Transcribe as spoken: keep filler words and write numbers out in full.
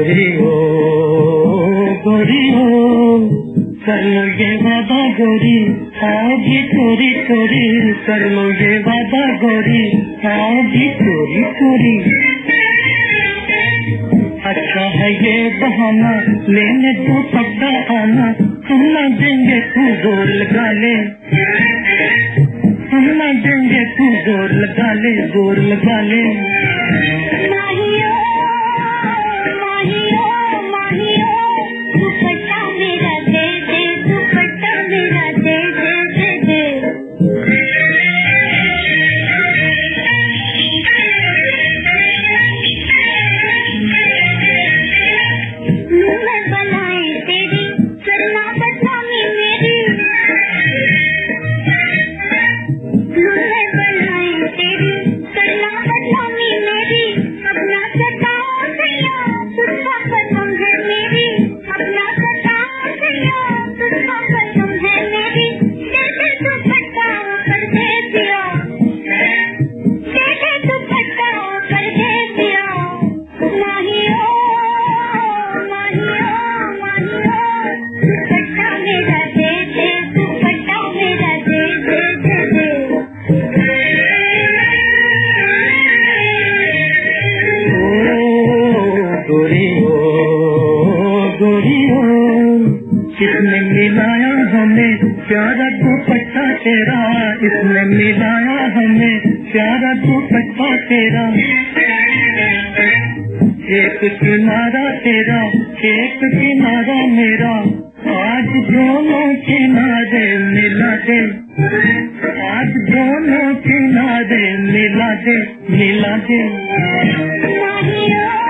गोरी हो गोरी हो कर लो ये वादा गोरी आज चोरी चोरी कर लो ये वादा गोरी आज चोरी चोरी। अच्छा है ये बहाना लेने तो पक्का आना हम न देंगे तू जोर लगा ले हम न देंगे तू जोर लगा ले जोर लगा ले। माहियो माहियो माहियो दुपट्टा मेरा दे दे दुपट्टा मेरा दे दे दे दे। मुँह बनाए तेरी करना बदनामी मेरी मुँह बनाए तेरी करना बदनामी मेरी अपना सताओ सैया तुझका कसम है मेरी अपना सताओ सैया तुझका कसम है मेरी। दे दे दुपट्टा कर दे दिया दे दे दुपट्टा कर दे दिया। माहियो माहियो माहियो दुपट्टा मेरा दे दे दुपट्टा मेरा दे दे दे दे। गोरी हो गोरी हो किसने मिलाया हमें प्यारा दुपट्टा तेरा इसने मिलाया हमें प्यारा दुपट्टा तेरा। एक किनारा तेरा एक किनारा मेरा आज दोनों किनारे मिला दे आज दोनों किनारे मिला दे मिला दे। माहियो